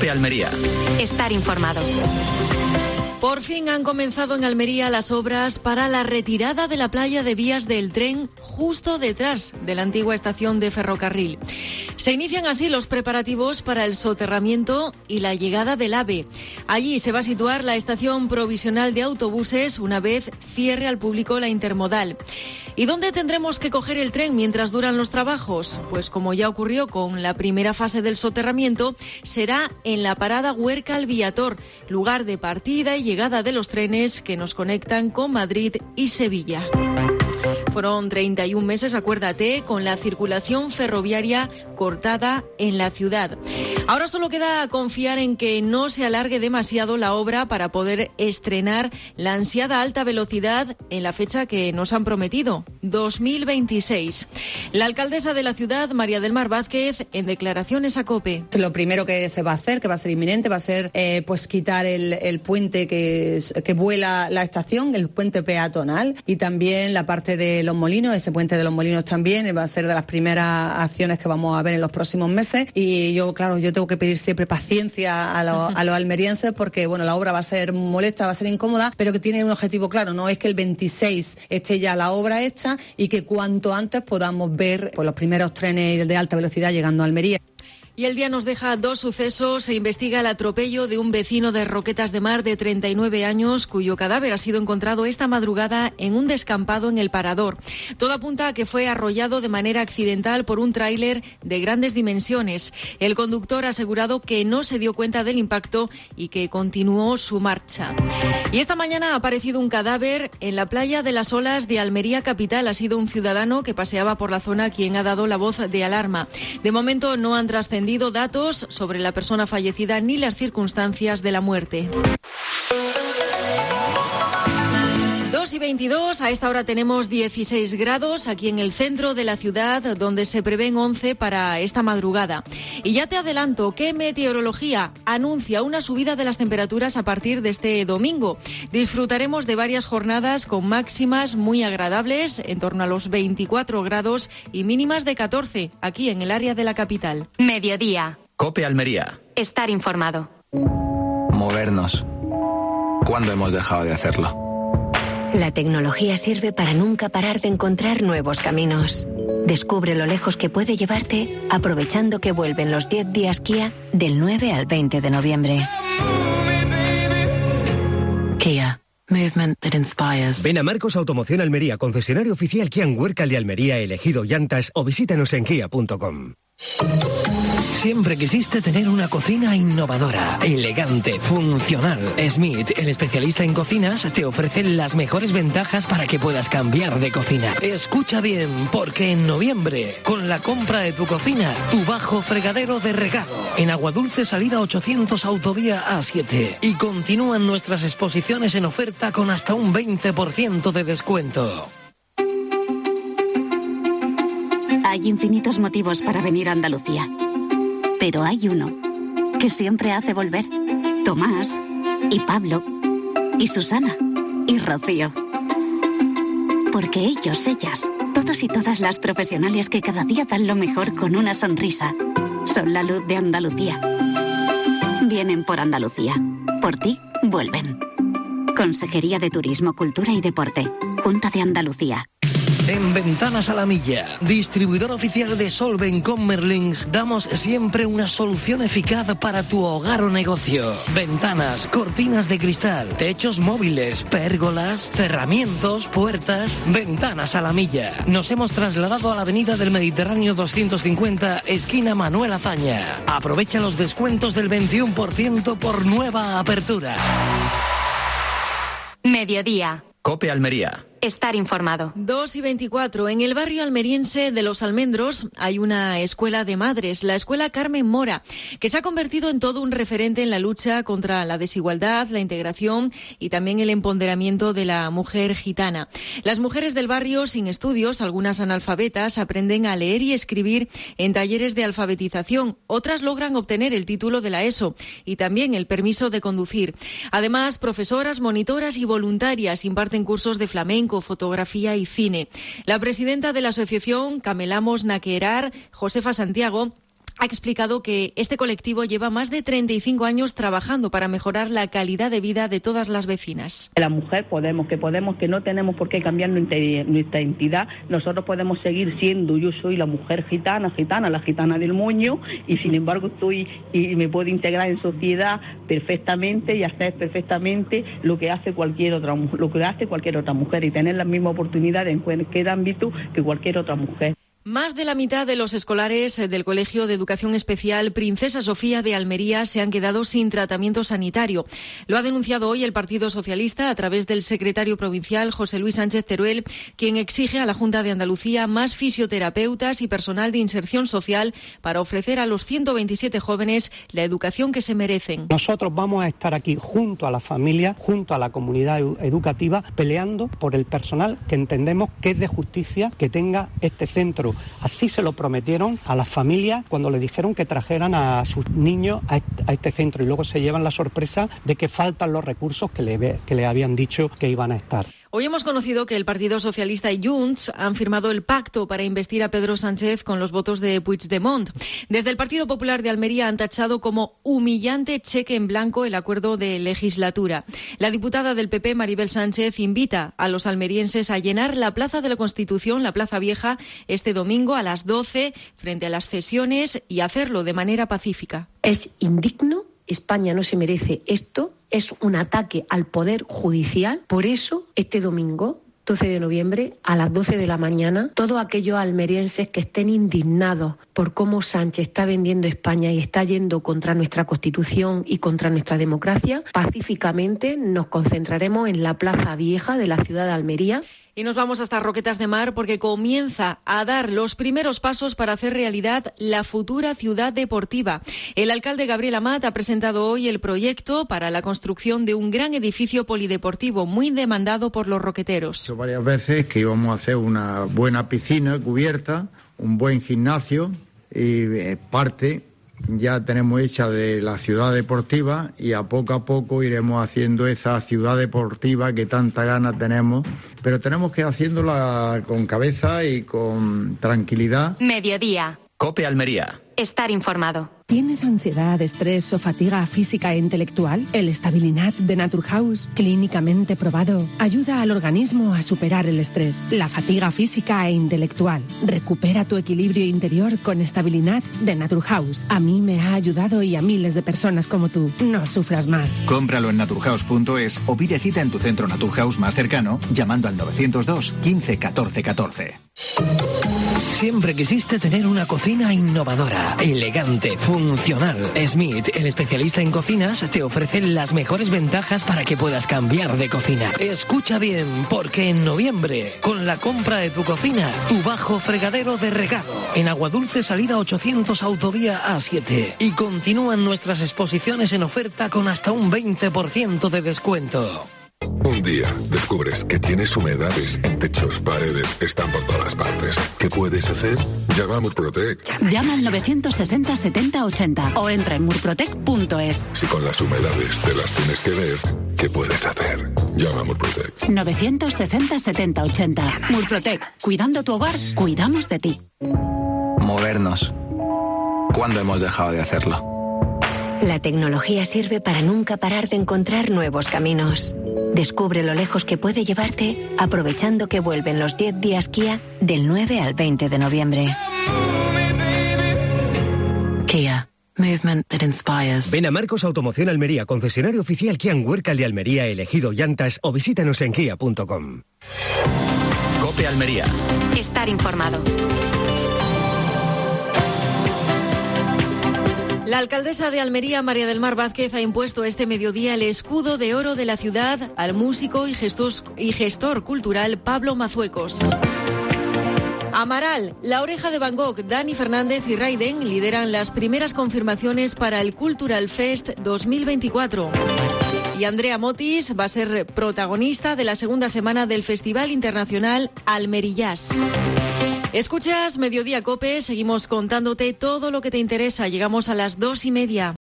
COPE Almería. Estar informado. Por fin han comenzado en Almería las obras para la retirada de la playa de vías del tren justo detrás de la antigua estación de ferrocarril. Se inician así los preparativos para el soterramiento y la llegada del AVE. Allí se va a situar la estación provisional de autobuses una vez cierre al público la intermodal. ¿Y dónde tendremos que coger el tren mientras duran los trabajos? Pues como ya ocurrió con la primera fase del soterramiento, será en la parada Huércal-Viator, lugar de partida y llegada de los trenes que nos conectan con Madrid y Sevilla. Fueron 31 meses, acuérdate, con la circulación ferroviaria cortada en la ciudad. Ahora solo queda confiar en que no se alargue demasiado la obra para poder estrenar la ansiada alta velocidad en la fecha que nos han prometido, 2026. La alcaldesa de la ciudad, María del Mar Vázquez, en declaraciones a COPE. Lo primero que se va a hacer, que va a ser inminente, va a ser pues quitar el puente que vuela la estación, el puente peatonal, y también la parte de los Molinos, ese puente de los Molinos también va a ser de las primeras acciones que vamos a ver en los próximos meses. Y yo tengo que pedir siempre paciencia a los almerienses porque, bueno, la obra va a ser molesta, va a ser incómoda, pero que tiene un objetivo claro, no es que el 26 esté ya la obra hecha y que cuanto antes podamos ver pues, los primeros trenes de alta velocidad llegando a Almería. Y el día nos deja dos sucesos. Se investiga el atropello de un vecino de Roquetas de Mar de 39 años, cuyo cadáver ha sido encontrado esta madrugada en un descampado en el Parador. Todo apunta a que fue arrollado de manera accidental por un tráiler de grandes dimensiones. El conductor ha asegurado que no se dio cuenta del impacto y que continuó su marcha. Y esta mañana ha aparecido un cadáver en la playa de las Olas de Almería capital. Ha sido un ciudadano que paseaba por la zona quien ha dado la voz de alarma. De momento no han trascendido datos sobre la persona fallecida ni las circunstancias de la muerte. 2:22, a esta hora tenemos 16 grados aquí en el centro de la ciudad, donde se prevén 11 para esta madrugada. Y ya te adelanto que Meteorología anuncia una subida de las temperaturas a partir de este domingo. Disfrutaremos de varias jornadas con máximas muy agradables, en torno a los 24 grados y mínimas de 14, aquí en el área de la capital. Mediodía. COPE Almería. Estar informado. Movernos. ¿Cuándo hemos dejado de hacerlo? La tecnología sirve para nunca parar de encontrar nuevos caminos. Descubre lo lejos que puede llevarte aprovechando que vuelven los 10 días Kia del 9 al 20 de noviembre. Kia. Movement that inspires. Ven a Marcos Automoción Almería, concesionario oficial Kia en Huércal de Almería, elegido llantas, o visítanos en kia.com. Siempre quisiste tener una cocina innovadora, elegante, funcional. Smith, el especialista en cocinas, te ofrece las mejores ventajas para que puedas cambiar de cocina. Escucha bien, porque en noviembre, con la compra de tu cocina, tu bajo fregadero de regalo, en Aguadulce salida 800 autovía A7. Y continúan nuestras exposiciones en oferta con hasta un 20% de descuento. Hay infinitos motivos para venir a Andalucía. Pero hay uno que siempre hace volver. Tomás, y Pablo, y Susana, y Rocío. Porque ellas, todos y todas las profesionales que cada día dan lo mejor con una sonrisa, son la luz de Andalucía. Vienen por Andalucía. Por ti, vuelven. Consejería de Turismo, Cultura y Deporte. Junta de Andalucía. En Ventanas a la Milla, distribuidor oficial de Solven con Merlin, damos siempre una solución eficaz para tu hogar o negocio. Ventanas, cortinas de cristal, techos móviles, pérgolas, cerramientos, puertas. Ventanas a la Milla. Nos hemos trasladado a la avenida del Mediterráneo 250, esquina Manuel Azaña. Aprovecha los descuentos del 21% por nueva apertura. Mediodía. COPE Almería. Estar informado. 2:24. En el barrio almeriense de Los Almendros hay una escuela de madres, la Escuela Carmen Mora, que se ha convertido en todo un referente en la lucha contra la desigualdad, la integración y también el empoderamiento de la mujer gitana. Las mujeres del barrio sin estudios, algunas analfabetas, aprenden a leer y escribir en talleres de alfabetización. Otras logran obtener el título de la ESO y también el permiso de conducir. Además, profesoras, monitoras y voluntarias imparten cursos de flamenco, fotografía y cine. La presidenta de la asociación Camelamos Naquerar, Josefa Santiago, ha explicado que este colectivo lleva más de 35 años trabajando para mejorar la calidad de vida de todas las vecinas. La mujer que no tenemos por qué cambiar nuestra identidad. Nosotros podemos seguir siendo, yo soy la mujer gitana, la gitana del moño, y sin embargo me puedo integrar en sociedad perfectamente y hacer perfectamente lo que hace cualquier otra mujer y tener la misma oportunidad en cualquier ámbito que cualquier otra mujer. Más de la mitad de los escolares del Colegio de Educación Especial Princesa Sofía de Almería se han quedado sin tratamiento sanitario. Lo ha denunciado hoy el Partido Socialista a través del secretario provincial José Luis Sánchez Teruel, quien exige a la Junta de Andalucía más fisioterapeutas y personal de inserción social para ofrecer a los 127 jóvenes la educación que se merecen. Nosotros vamos a estar aquí junto a la familia, junto a la comunidad educativa, peleando por el personal que entendemos que es de justicia que tenga este centro. Así se lo prometieron a las familias cuando le dijeron que trajeran a sus niños a este centro, y luego se llevan la sorpresa de que faltan los recursos que le habían dicho que iban a estar. Hoy hemos conocido que el Partido Socialista y Junts han firmado el pacto para investir a Pedro Sánchez con los votos de Puigdemont. Desde el Partido Popular de Almería han tachado como humillante cheque en blanco el acuerdo de legislatura. La diputada del PP, Maribel Sánchez, invita a los almerienses a llenar la Plaza de la Constitución, la Plaza Vieja, este domingo a las 12 frente a las cesiones y hacerlo de manera pacífica. Es indigno. España no se merece esto, es un ataque al Poder Judicial. Por eso, este domingo, 12 de noviembre, a las 12 de la mañana, todos aquellos almerienses que estén indignados por cómo Sánchez está vendiendo España y está yendo contra nuestra Constitución y contra nuestra democracia, pacíficamente nos concentraremos en la Plaza Vieja de la ciudad de Almería. Y nos vamos hasta Roquetas de Mar porque comienza a dar los primeros pasos para hacer realidad la futura ciudad deportiva. El alcalde Gabriel Amat ha presentado hoy el proyecto para la construcción de un gran edificio polideportivo muy demandado por los roqueteros. Varias veces que íbamos a hacer una buena piscina cubierta, un buen gimnasio y parte ya tenemos hecha de la ciudad deportiva, y a poco iremos haciendo esa ciudad deportiva que tanta ganas tenemos, pero tenemos que ir haciéndola con cabeza y con tranquilidad. Mediodía. COPE Almería. Estar informado. ¿Tienes ansiedad, estrés o fatiga física e intelectual? El Stabilinat de Naturhaus, clínicamente probado, ayuda al organismo a superar el estrés, la fatiga física e intelectual. Recupera tu equilibrio interior con Stabilinat de Naturhaus. A mí me ha ayudado y a miles de personas como tú. No sufras más. Cómpralo en naturhaus.es o pide cita en tu centro Naturhaus más cercano llamando al 902 15 14 14. Siempre quisiste tener una cocina innovadora, elegante, funcional. Smith, el especialista en cocinas, te ofrece las mejores ventajas para que puedas cambiar de cocina. Escucha bien, porque en noviembre, con la compra de tu cocina, tu bajo fregadero de regalo, en Aguadulce salida 800 autovía A7. Y continúan nuestras exposiciones en oferta con hasta un 20% de descuento. Un día descubres que tienes humedades en techos, paredes, están por todas partes. ¿Qué puedes hacer? Llama a Murprotec. Llama al 960 70 80 o entra en murprotec.es. Si con las humedades te las tienes que ver, ¿qué puedes hacer? Llama a Murprotec. 960 70 80. Murprotec. Cuidando tu hogar, cuidamos de ti. Movernos. ¿Cuándo hemos dejado de hacerlo? La tecnología sirve para nunca parar de encontrar nuevos caminos. Descubre lo lejos que puede llevarte aprovechando que vuelven los 10 días Kia del 9 al 20 de noviembre. Kia. Movement that inspires. Ven a Marcos Automoción Almería, concesionario oficial Kia Huércal de Almería, elegido llantas, o visítanos en kia.com. COPE Almería. Estar informado. La alcaldesa de Almería, María del Mar Vázquez, ha impuesto este mediodía el escudo de oro de la ciudad al músico y gestor cultural Pablo Mazuecos. Amaral, La Oreja de Van Gogh, Dani Fernández y Raiden lideran las primeras confirmaciones para el Cultural Fest 2024. Y Andrea Motis va a ser protagonista de la segunda semana del Festival Internacional Almerillas. Escuchas Mediodía COPE, seguimos contándote todo lo que te interesa. Llegamos a las 2:30.